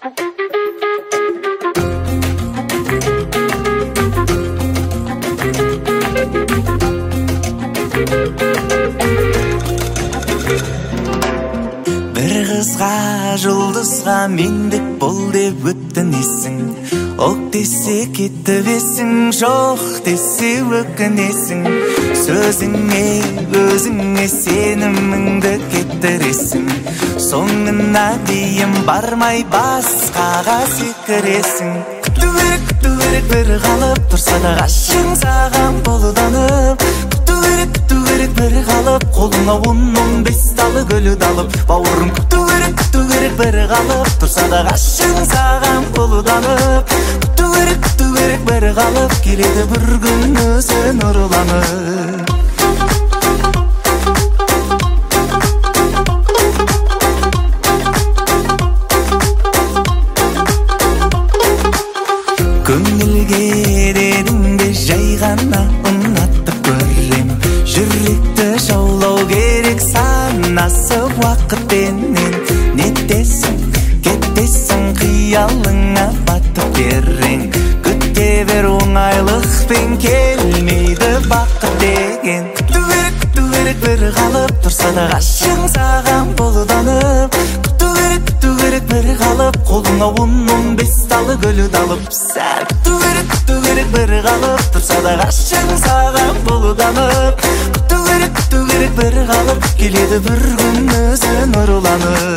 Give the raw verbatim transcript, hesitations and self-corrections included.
Bir kızga, жұлдызға мендік бол деп өттінесің. Оқ десе кетті-бесің, жоқ десе өкінесің. Сөзіңе, өзіңе сеніміңді кеттіресің. Соңына дейін бармай басқаға секіресің. Күту керек, күту керек, бір қалып тұрса да ғашығың саған қолданып. Күту керек, күту керек, бір қалып қолыңа он-он бес талы гүлі далып. Бауырым күту керек, күту керек, бір қалып тұрса да ғашығың саған қолданып. Күту керек, күту керек, бір қалып келеді бір күн өзі нұрланып. Көңілге дедіңде жай ғана ұнатып көрем. Жүректі жаулау керек санасы уақытпенен. Нетесің, кеттесің, қиялыңа батып берең. Күте бер оңайлықпен келмейді бақыт деген. Күту керек, күту керек, бір қалып тұрса да ғашығың саған қолданып. Күту керек, күту керек, бір қалып қолыңа он-он бес талы гүлі далып. Сәл күту керек, күту керек, бір қалып тұрса да ғашығың саған қолданып. Күту керек, күту керек, бір қалып келеді бір күн өзі нұрланып.